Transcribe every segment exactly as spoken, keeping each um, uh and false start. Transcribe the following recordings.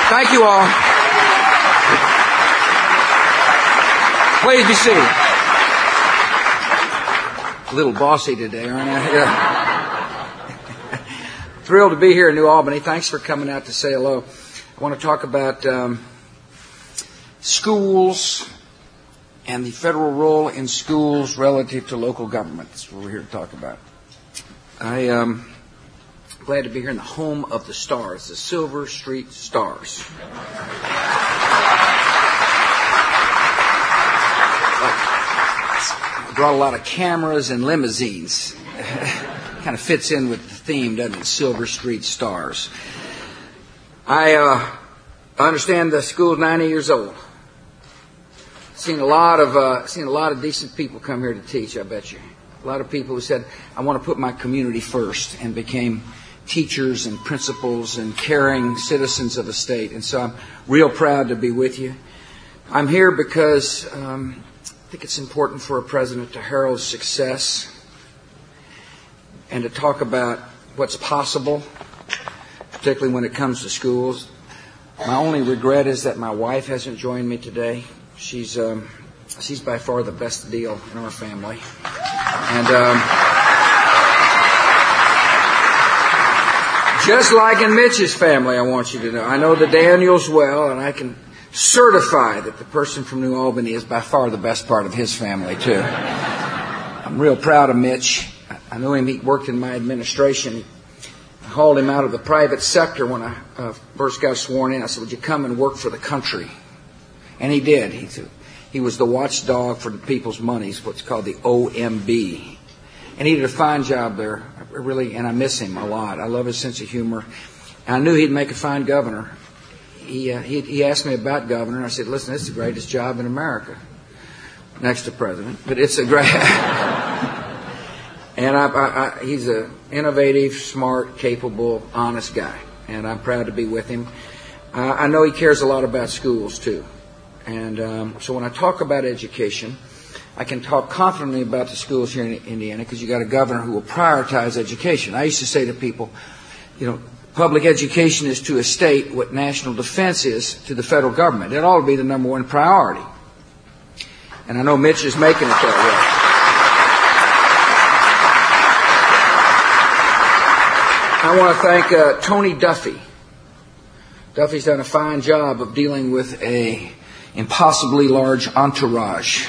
Thank you all. Please be seated. A little bossy today, aren't I? Yeah. Thrilled to be here in New Albany. Thanks for coming out to say hello. I want to talk about um, schools and the federal role in schools relative to local government. That's what we're here to talk about. I am um, glad to be here in the home of the Stars, the Silver Street Stars. I brought a lot of cameras and limousines. Kind of fits in with the theme, doesn't it? Silver Street Stars. I uh, understand the school's ninety years old. Seen a lot of uh, seen a lot of decent people come here to teach. I bet you. A lot of people who said, "I want to put my community first," and became teachers and principals and caring citizens of the state. And so I'm real proud to be with you. I'm here because um, I think it's important for a president to herald success and to talk about what's possible, particularly when it comes to schools. My only regret is that my wife hasn't joined me today. She's um, she's by far the best deal in our family. And um, just like in Mitch's family, I want you to know, I know the Daniels well, and I can certify that the person from New Albany is by far the best part of his family, too. I'm real proud of Mitch. I know him. He worked in my administration. I hauled him out of the private sector when I uh, first got sworn in. I said, "Would you come and work for the country?" And he did. He, he was the watchdog for the people's monies, what's called the O M B. And he did a fine job there, really, and I miss him a lot. I love his sense of humor. And I knew he'd make a fine governor. He, uh, he, he asked me about governor, and I said, "Listen, it's the greatest job in America, next to president. But it's a great..." And I, I, I, he's an innovative, smart, capable, honest guy. And I'm proud to be with him. Uh, I know he cares a lot about schools, too. And um, so when I talk about education, I can talk confidently about the schools here in Indiana because you got a governor who will prioritize education. I used to say to people, you know, public education is to a state what national defense is to the federal government. It ought to be the number one priority. And I know Mitch is making it that way. I want to thank uh, Tony Duffy. Duffy's done a fine job of dealing with a impossibly large entourage.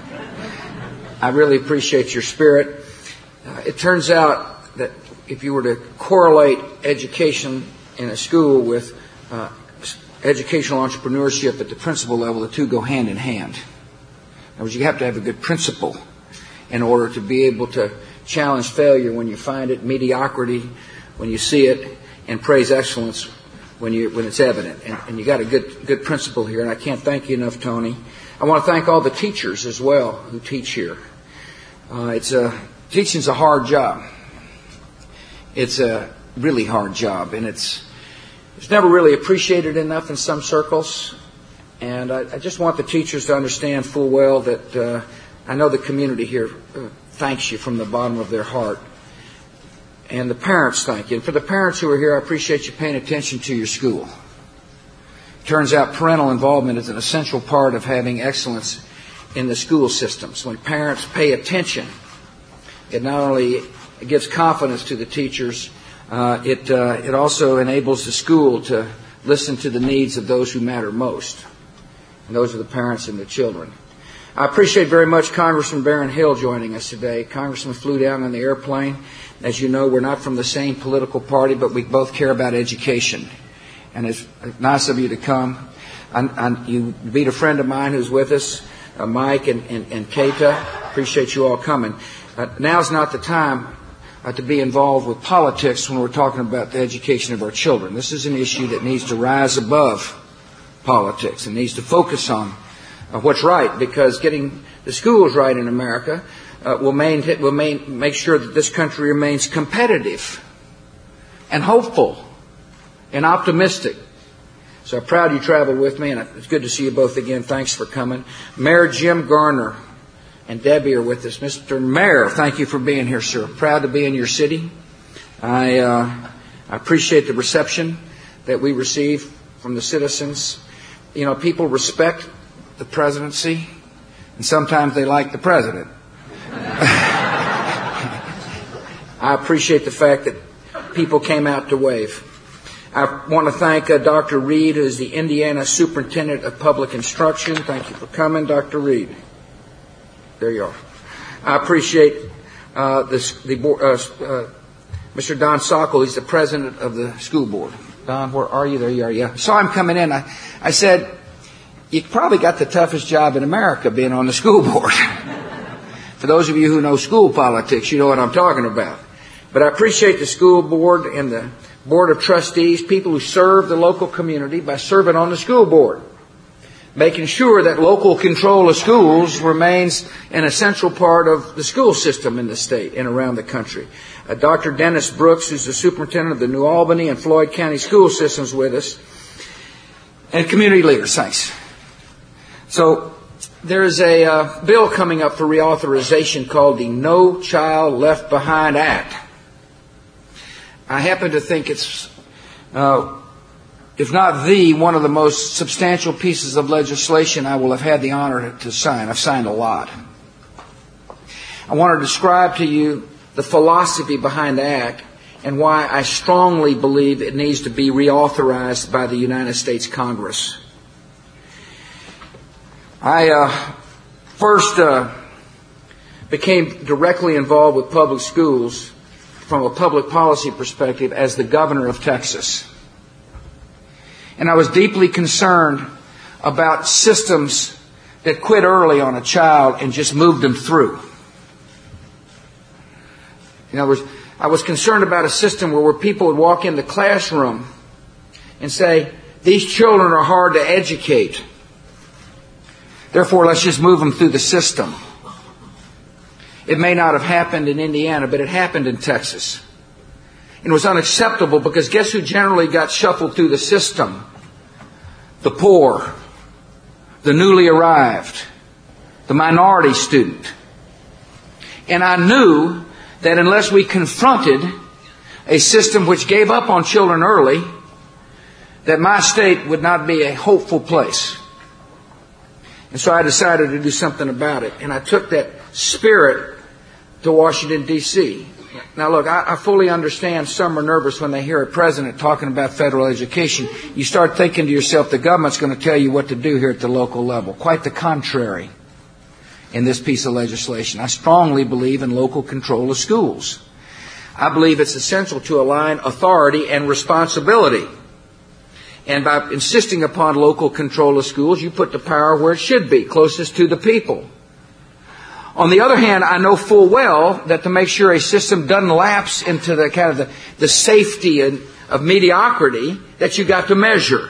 I really appreciate your spirit. Uh, it turns out that if you were to correlate education in a school with uh, educational entrepreneurship at the principal level, the two go hand in hand. In other words, you have to have a good principal in order to be able to challenge failure when you find it, mediocrity when you see it, and praise excellence when you when it's evident. And, and you got a good good principle here, and I can't thank you enough, Tony. I want to thank all the teachers as well who teach here. Uh, it's a teaching's a hard job. It's a really hard job, and it's it's never really appreciated enough in some circles. And I, I just want the teachers to understand full well that uh, I know the community here uh, thanks you from the bottom of their heart. And the parents thank you. And for the parents who are here, I appreciate you paying attention to your school. It turns out parental involvement is an essential part of having excellence in the school systems. When parents pay attention, it not only gives confidence to the teachers, uh, it, uh, it also enables the school to listen to the needs of those who matter most. And those are the parents and the children. I appreciate very much Congressman Barron Hill joining us today. Congressman flew down on the airplane. As you know, we're not from the same political party, but we both care about education. And it's nice of you to come. And, and you meet a friend of mine who's with us, uh, Mike and, and, and Keita. Appreciate you all coming. Uh, now's not the time uh, to be involved with politics when we're talking about the education of our children. This is an issue that needs to rise above politics and needs to focus on uh, what's right, because getting the schools right in America Uh, will, main, will main, make sure that this country remains competitive and hopeful and optimistic. So I'm proud you traveled with me, and it's good to see you both again. Thanks for coming. Mayor Jim Garner and Debbie are with us. Mister Mayor, thank you for being here, sir. Proud to be in your city. I, uh, I appreciate the reception that we receive from the citizens. You know, people respect the presidency, and sometimes they like the president. I appreciate the fact that people came out to wave. I want to thank uh, Doctor Reed, who is the Indiana Superintendent of Public Instruction. Thank you for coming, Doctor Reed. There you are. I appreciate uh, this, the uh, uh, Mister Don Sokol. He's the president of the school board. Don, where are you? There you are. Yeah. Saw him coming in. I, I said, you probably got the toughest job in America being on the school board. For those of you who know school politics, you know what I'm talking about. But I appreciate the school board and the board of trustees, people who serve the local community by serving on the school board, making sure that local control of schools remains an essential part of the school system in the state and around the country. Uh, Doctor Dennis Brooks, who's the superintendent of the New Albany and Floyd County school systems, with us, and community leaders. Thanks. So there's a uh, bill coming up for reauthorization called the No Child Left Behind Act. I happen to think it's, uh, if not the, one of the most substantial pieces of legislation I will have had the honor to sign. I've signed a lot. I want to describe to you the philosophy behind the act and why I strongly believe it needs to be reauthorized by the United States Congress. I uh, first uh, became directly involved with public schools from a public policy perspective as the governor of Texas. And I was deeply concerned about systems that quit early on a child and just moved them through. In other words, I was concerned about a system where, where people would walk in the classroom and say, these children are hard to educate. Therefore, let's just move them through the system. It may not have happened in Indiana, but it happened in Texas. And it was unacceptable because guess who generally got shuffled through the system? The poor, the newly arrived, the minority student. And I knew that unless we confronted a system which gave up on children early, that my state would not be a hopeful place. And so I decided to do something about it. And I took that spirit to Washington, D C Now, look, I, I fully understand some are nervous when they hear a president talking about federal education. You start thinking to yourself, the government's going to tell you what to do here at the local level. Quite the contrary in this piece of legislation. I strongly believe in local control of schools. I believe it's essential to align authority and responsibility. And by insisting upon local control of schools, you put the power where it should be, closest to the people. On the other hand, I know full well that to make sure a system doesn't lapse into the kind of the, the safety and, of mediocrity, that you got to measure.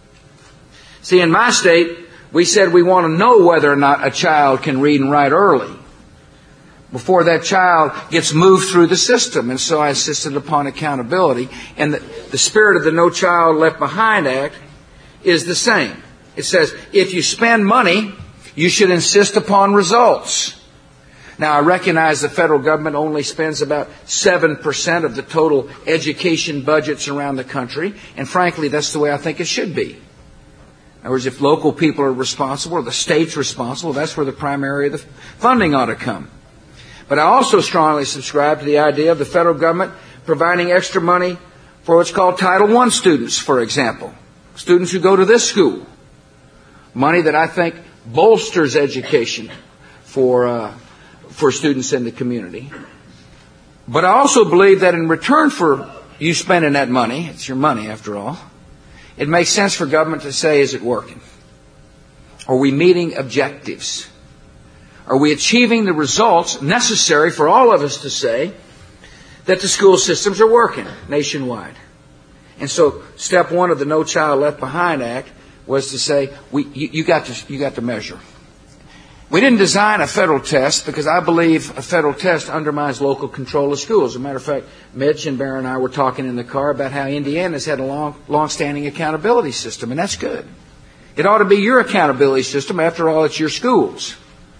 See, in my state, we said we want to know whether or not a child can read and write early before that child gets moved through the system. And so I insisted upon accountability. And the, the spirit of the No Child Left Behind Act is the same. It says, if you spend money, you should insist upon results. Now, I recognize the federal government only spends about seven percent of the total education budgets around the country. And frankly, that's the way I think it should be. In other words, if local people are responsible or the state's responsible, that's where the primary of the funding ought to come. But I also strongly subscribe to the idea of the federal government providing extra money for what's called Title one students, for example. Students who go to this school. Money that I think bolsters education for uh, for students in the community. But I also believe that in return for you spending that money, it's your money after all, it makes sense for government to say, is it working? Are we meeting objectives? Are we achieving the results necessary for all of us to say that the school systems are working nationwide? And so step one of the No Child Left Behind Act was to say, we, you, you, got to, you got to measure. We didn't design a federal test because I believe a federal test undermines local control of schools. As a matter of fact, Mitch and Barry and I were talking in the car about how Indiana's had a long, long-standing accountability system, and that's good. It ought to be your accountability system. After all, it's your schools.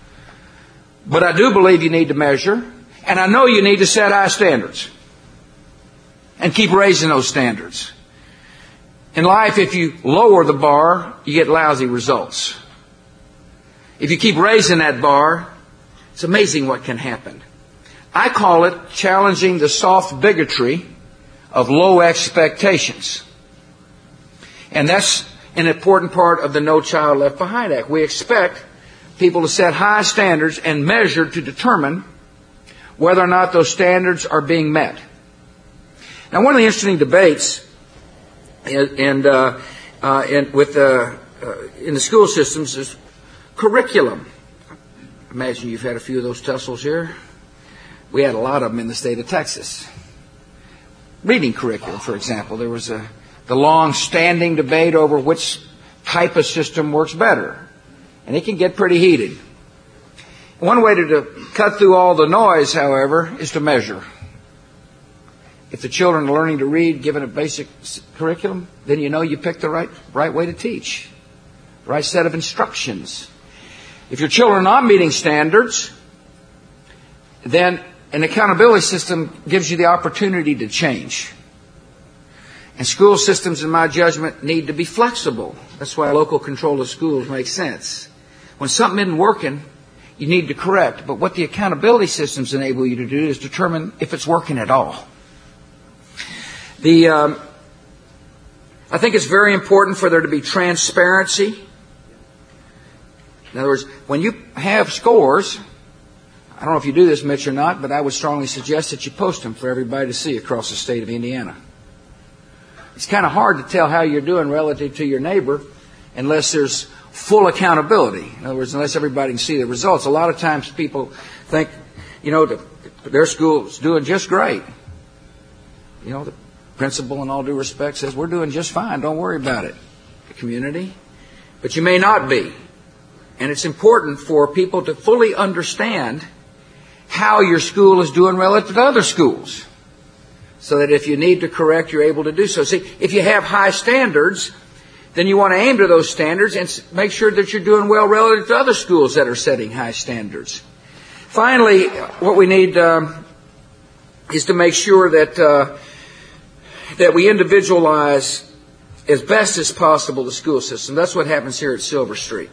But I do believe you need to measure, and I know you need to set high standards and keep raising those standards. In life, if you lower the bar, you get lousy results. If you keep raising that bar, it's amazing what can happen. I call it challenging the soft bigotry of low expectations. And that's an important part of the No Child Left Behind Act. We expect people to set high standards and measure to determine whether or not those standards are being met. Now, one of the interesting debates and uh, uh, in, with uh, uh, in the school systems is curriculum. Imagine you've had a few of those tussles here. We had a lot of them in the state of Texas. Reading curriculum, for example. There was a the long-standing debate over which type of system works better. And it can get pretty heated. One way to, to cut through all the noise, however, is to measure. If the children are learning to read, given a basic curriculum, then you know you picked the right, right way to teach. The right set of instructions. If your children are not meeting standards, then an accountability system gives you the opportunity to change. And school systems, in my judgment, need to be flexible. That's why local control of schools makes sense. When something isn't working, you need to correct. But what the accountability systems enable you to do is determine if it's working at all. The, um, I think it's very important for there to be transparency. In other words, when you have scores, I don't know if you do this, Mitch, or not, but I would strongly suggest that you post them for everybody to see across the state of Indiana. It's kind of hard to tell how you're doing relative to your neighbor unless there's full accountability. In other words, unless everybody can see the results. A lot of times people think, you know, the, their school's doing just great. You know, the principal, in all due respect, says, we're doing just fine. Don't worry about it, the community. But you may not be. And it's important for people to fully understand how your school is doing relative to other schools, so that if you need to correct, you're able to do so. See, if you have high standards, then you want to aim to those standards and make sure that you're doing well relative to other schools that are setting high standards. Finally, what we need um, is to make sure that uh, that we individualize as best as possible the school system. That's what happens here at Silver Street.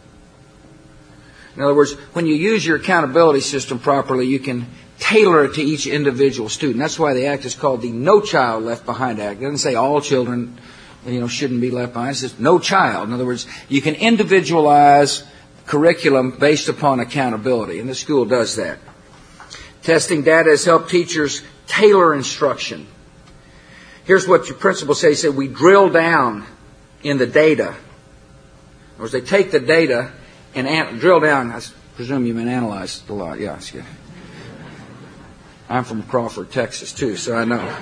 In other words, when you use your accountability system properly, you can tailor it to each individual student. That's why the act is called the No Child Left Behind Act. It doesn't say all children, you know, shouldn't be left behind. It says no child. In other words, you can individualize curriculum based upon accountability, and the school does that. Testing data has helped teachers tailor instruction. Here's what your principal said. He said, we drill down in the data. In other words, they take the data and an- drill down. I presume you mean analyze a lot. Yeah, it's good. I'm from Crawford, Texas, too, so I know.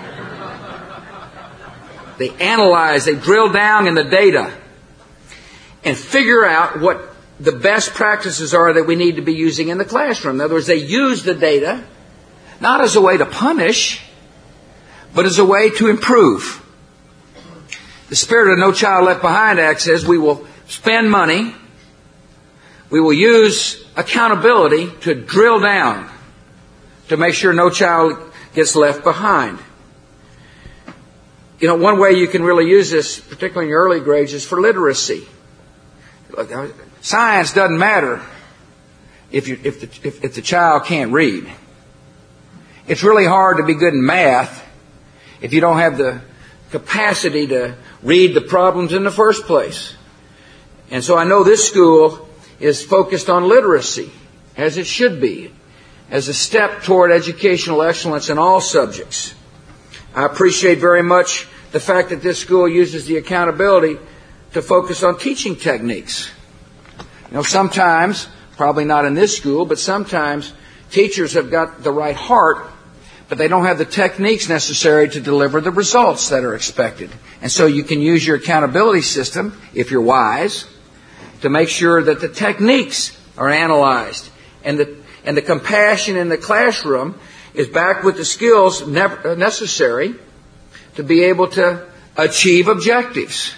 They analyze, they drill down in the data and figure out what the best practices are that we need to be using in the classroom. In other words, they use the data not as a way to punish, but as a way to improve. The spirit of No Child Left Behind Act says we will spend money, we will use accountability to drill down, to make sure no child gets left behind. You know, one way you can really use this, particularly in your early grades, is for literacy. Science doesn't matter if you, if the, if, if the child can't read. It's really hard to be good in math if you don't have the capacity to read the problems in the first place. And so I know this school is focused on literacy, as it should be, as a step toward educational excellence in all subjects. I appreciate very much the fact that this school uses the accountability to focus on teaching techniques. You know, sometimes, probably not in this school, but sometimes teachers have got the right heart, but they don't have the techniques necessary to deliver the results that are expected. And so you can use your accountability system, if you're wise, to make sure that the techniques are analyzed and the And the compassion in the classroom is backed with the skills necessary to be able to achieve objectives.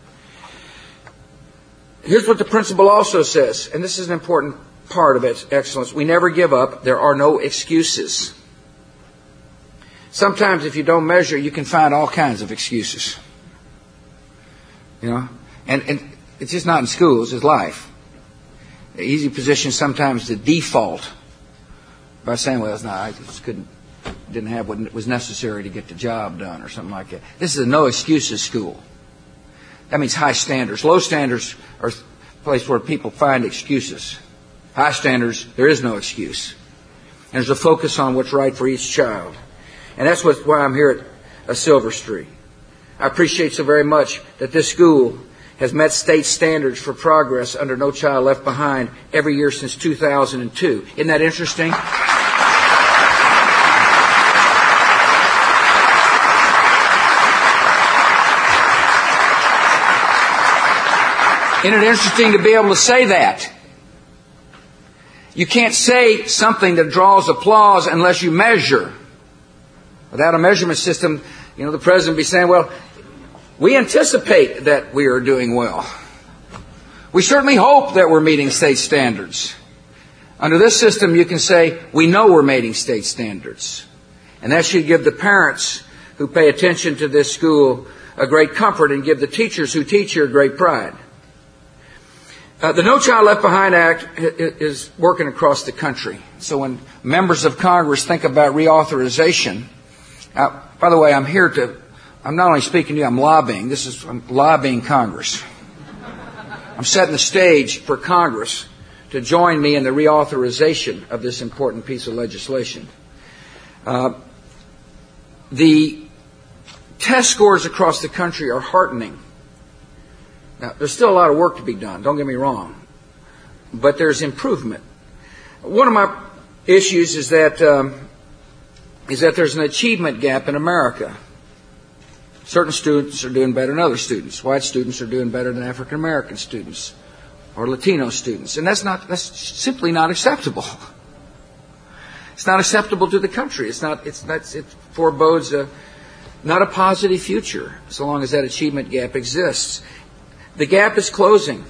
Here's what the principal also says, and this is an important part of excellence. We never give up. There are no excuses. Sometimes if you don't measure, you can find all kinds of excuses. You know, and, and it's just not in schools, it's life. The easy position sometimes to default by saying, well, it's not, I just couldn't, didn't have what was necessary to get the job done or something like that. This is a no excuses school. That means high standards. Low standards are a place where people find excuses. High standards, there is no excuse. And there's a focus on what's right for each child. And that's what, why I'm here at uh, Silver Street. I appreciate so very much that this school has met state standards for progress under No Child Left Behind every year since two thousand two. Isn't that interesting? Isn't it interesting to be able to say that? You can't say something that draws applause unless you measure. Without a measurement system, you know, the president would be saying, well, we anticipate that we are doing well. We certainly hope that we're meeting state standards. Under this system, you can say, we know we're meeting state standards. And that should give the parents who pay attention to this school a great comfort and give the teachers who teach here great pride. Uh, the No Child Left Behind Act is working across the country. So when members of Congress think about reauthorization, uh, by the way, I'm here to, I'm not only speaking to you, I'm lobbying. This is, I'm lobbying Congress. I'm setting the stage for Congress to join me in the reauthorization of this important piece of legislation. Uh, the test scores across the country are heartening. Now, there's still a lot of work to be done, don't get me wrong, but there's improvement. One of my issues is that um, is that there's an achievement gap in America. Certain students are doing better than other students. White students are doing better than African American students or Latino students, and that's not that's simply not acceptable. It's not acceptable to the country. It's not. It's not. It forebodes a not a positive future so long as that achievement gap exists. The gap is closing.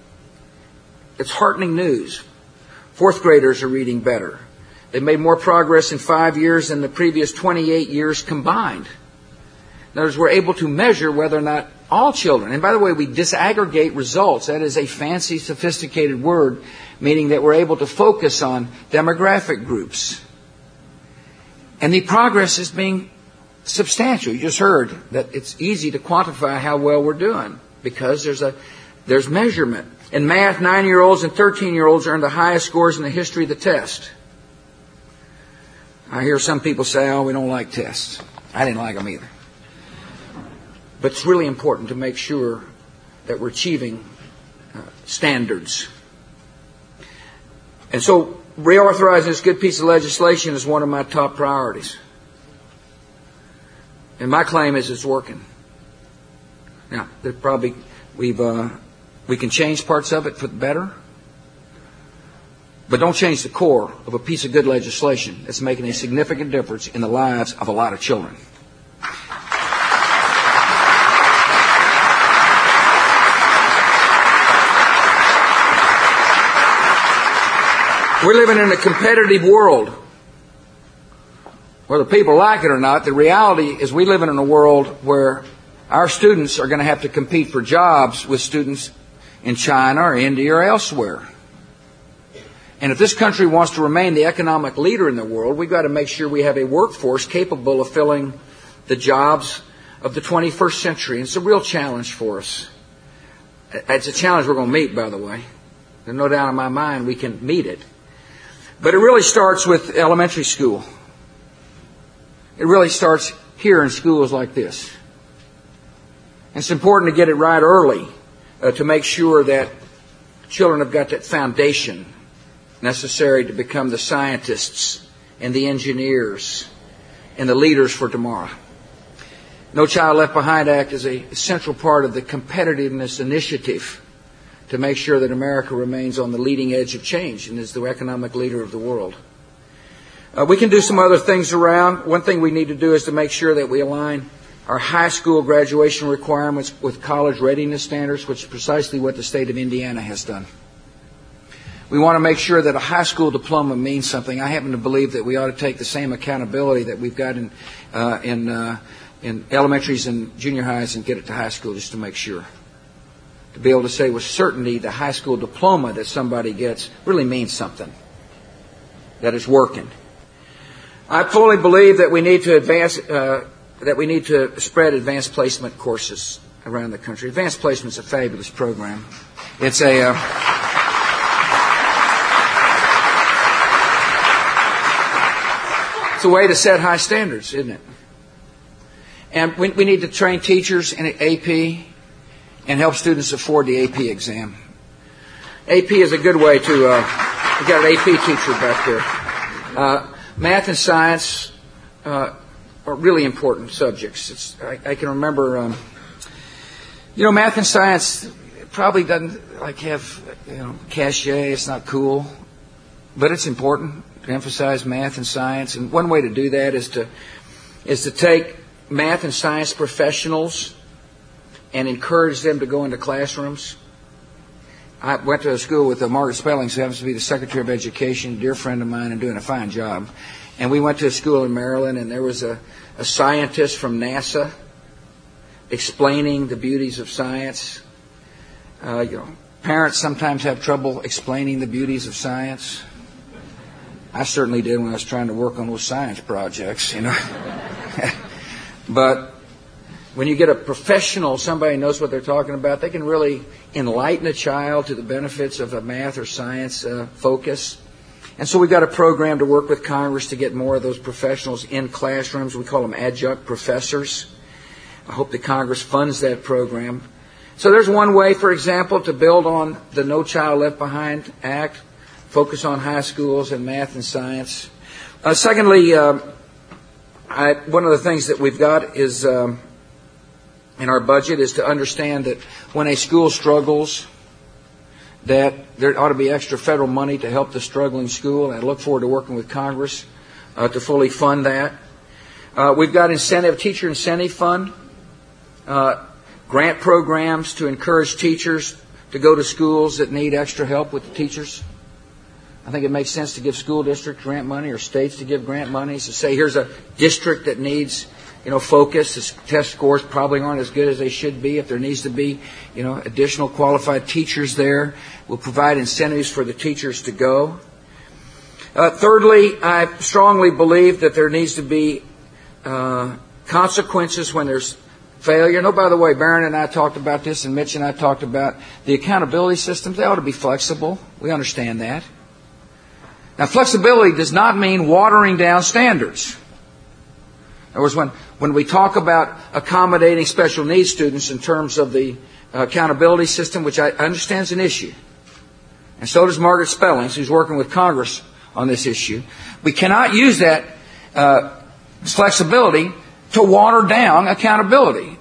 It's heartening news. Fourth graders are reading better. They've made more progress in five years than the previous twenty-eight years combined. In other words, we're able to measure whether or not all children, and by the way, we disaggregate results. That is a fancy, sophisticated word, meaning that we're able to focus on demographic groups. And the progress is being substantial. You just heard that it's easy to quantify how well we're doing, because there's a there's measurement. In math, nine-year-olds and thirteen-year-olds earned the highest scores in the history of the test. I hear some people say, oh, we don't like tests. I didn't like them either. But it's really important to make sure that we're achieving uh, standards. And so reauthorizing this good piece of legislation is one of my top priorities. And my claim is it's working. Now, there probably we've uh, we can change parts of it for the better, but don't change the core of a piece of good legislation that's making a significant difference in the lives of a lot of children. We're living in a competitive world. Whether people like it or not, the reality is we live in a world where our students are going to have to compete for jobs with students in China or India or elsewhere. And if this country wants to remain the economic leader in the world, we've got to make sure we have a workforce capable of filling the jobs of the twenty-first century. And it's a real challenge for us. It's a challenge we're going to meet, by the way. There's no doubt in my mind we can meet it. But it really starts with elementary school. It really starts here in schools like this. It's important to get it right early uh, to make sure that children have got that foundation necessary to become the scientists and the engineers and the leaders for tomorrow. No Child Left Behind Act is a central part of the competitiveness initiative to make sure that America remains on the leading edge of change and is the economic leader of the world. Uh, we can do some other things around. One thing we need to do is to make sure that we align our high school graduation requirements with college readiness standards, which is precisely what the state of Indiana has done. We want to make sure that a high school diploma means something. I happen to believe that we ought to take the same accountability that we've got in uh, in, uh, in elementaries and junior highs and get it to high school just to make sure. to be able to say with certainty the high school diploma that somebody gets really means something, that it's working. I fully believe that we need to advance, uh, that we need to spread advanced placement courses around the country. Advanced placement is a fabulous program. It's a uh, it's a way to set high standards, isn't it? And we, we need to train teachers in A P and help students afford the A P exam. A P is a good way to. Uh, we got an A P teacher back there. Uh, math and science uh, are really important subjects. It's, I, I can remember, um, you know, math and science probably doesn't like have you know cachet. It's not cool, but it's important to emphasize math and science. And one way to do that is to is to take math and science professionals and encourage them to go into classrooms. I went to a school with uh, Margaret Spellings, who happens to be the Secretary of Education, a dear friend of mine, and doing a fine job. And we went to a school in Maryland, and there was a, a scientist from NASA explaining the beauties of science. Uh, you know, parents sometimes have trouble explaining the beauties of science. I certainly did when I was trying to work on those science projects, you know. But when you get a professional, somebody who knows what they're talking about, they can really enlighten a child to the benefits of a math or science uh, focus. And so we've got a program to work with Congress to get more of those professionals in classrooms. We call them adjunct professors. I hope that Congress funds that program. So there's one way, for example, to build on the No Child Left Behind Act, focus on high schools and math and science. Uh, secondly, uh, I, one of the things that we've got is um, in our budget is to understand that when a school struggles, that there ought to be extra federal money to help the struggling school. And I look forward to working with Congress uh, to fully fund that. Uh, we've got incentive, teacher incentive fund, uh, grant programs to encourage teachers to go to schools that need extra help with the teachers. I think it makes sense to give school districts grant money or states to give grant money. So say here's a district that needs, you know, focus. The test scores probably aren't as good as they should be. If there needs to be, you know, additional qualified teachers there, we'll provide incentives for the teachers to go. Uh, thirdly, I strongly believe that there needs to be uh, consequences when there's failure. No, by the way, Barron and I talked about this, and Mitch and I talked about the accountability systems. They ought to be flexible. We understand that. Now, flexibility does not mean watering down standards. In other words, when, when we talk about accommodating special needs students in terms of the uh, accountability system, which I understand is an issue, and so does Margaret Spellings, who's working with Congress on this issue, we cannot use that uh, flexibility to water down accountability.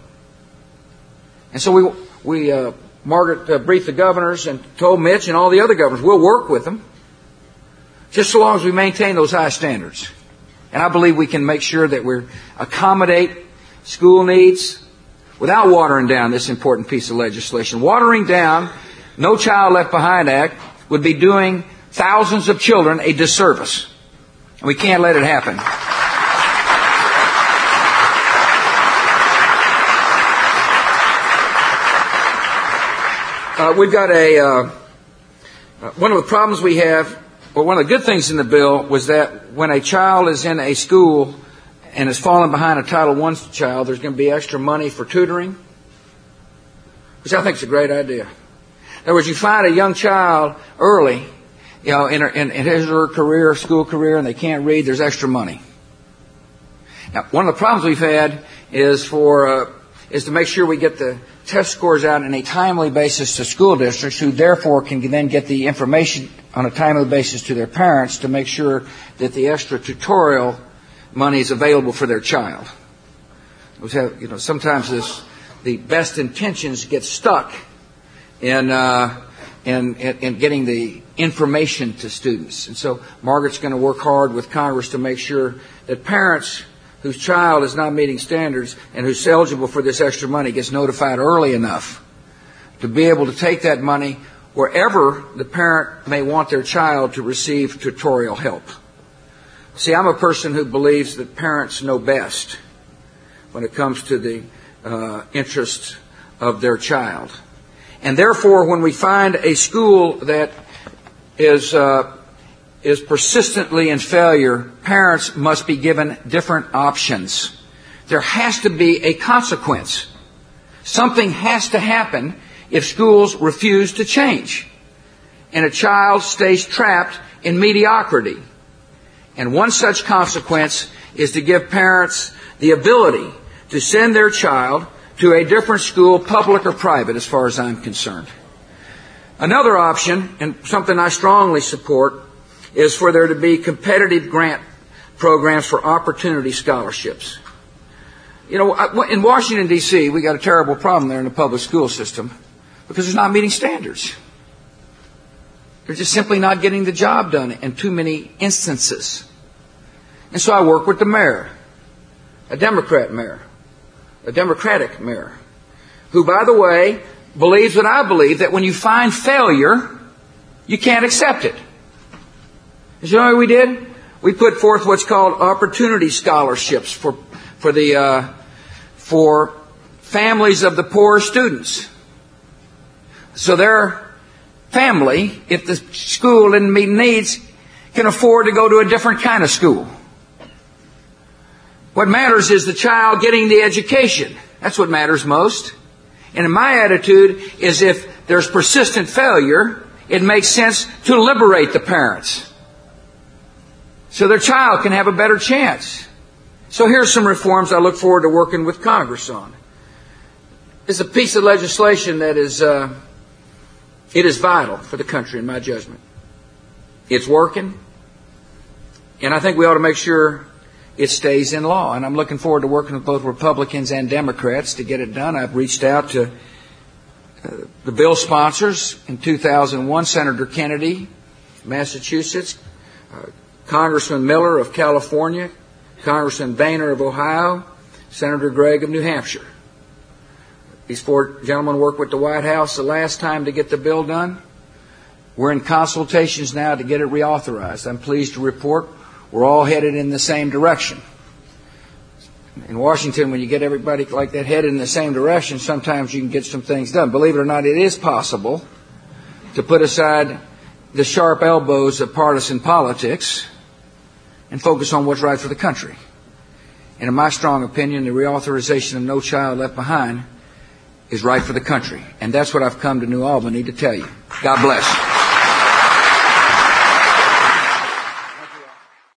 And so we, we uh, Margaret uh, briefed the governors and told Mitch and all the other governors, we'll work with them, just so long as we maintain those high standards. And I believe we can make sure that we accommodate school needs without watering down this important piece of legislation. Watering down No Child Left Behind Act would be doing thousands of children a disservice. We can't let it happen. Uh, we've got a, uh, one of the problems we have, well, one of the good things in the bill was that when a child is in a school and is falling behind a Title one child, there's going to be extra money for tutoring, which I think is a great idea. In other words, you find a young child early, you know, in, her, in, in his or her career, school career, and they can't read, there's extra money. Now, one of the problems we've had is for uh, is to make sure we get the test scores out on a timely basis to school districts, who therefore can then get the information on a timely basis to their parents to make sure that the extra tutorial money is available for their child. We have, you know, sometimes this, the best intentions get stuck in, uh, in, in, in getting the information to students. And so Margaret's going to work hard with Congress to make sure that parents whose child is not meeting standards and who's eligible for this extra money gets notified early enough to be able to take that money wherever the parent may want their child to receive tutorial help. See, I'm a person who believes that parents know best when it comes to the uh, interests of their child. And therefore, when we find a school that is uh, is persistently in failure, parents must be given different options. There has to be a consequence. Something has to happen if schools refuse to change, and a child stays trapped in mediocrity. And one such consequence is to give parents the ability to send their child to a different school, public or private, as far as I'm concerned. Another option, and something I strongly support, is for there to be competitive grant programs for opportunity scholarships. You know, in Washington, D C, we got a terrible problem there in the public school system because it's not meeting standards. They're just simply not getting the job done in too many instances. And so I work with the mayor, a Democrat mayor, a Democratic mayor, who, by the way, believes what I believe, that when you find failure, you can't accept it. And you know what we did? We put forth what's called opportunity scholarships for for the uh, for families of the poor students. So their family, if the school didn't meet needs, can afford to go to a different kind of school. What matters is the child getting the education. That's what matters most. And my attitude is if there's persistent failure, it makes sense to liberate the parents so their child can have a better chance. So here's some reforms I look forward to working with Congress on. It's a piece of legislation that is uh, it is vital for the country, in my judgment. It's working, and I think we ought to make sure it stays in law. And I'm looking forward to working with both Republicans and Democrats to get it done. I've reached out to uh, the bill sponsors in two thousand one, Senator Kennedy, Massachusetts, uh, Congressman Miller of California, Congressman Boehner of Ohio, Senator Gregg of New Hampshire. These four gentlemen worked with the White House the last time to get the bill done. We're in consultations now to get it reauthorized. I'm pleased to report we're all headed in the same direction. In Washington, when you get everybody like that headed in the same direction, sometimes you can get some things done. Believe it or not, it is possible to put aside the sharp elbows of partisan politics and focus on what's right for the country. And in my strong opinion, the reauthorization of No Child Left Behind is right for the country. And that's what I've come to New Albany to tell you. God bless.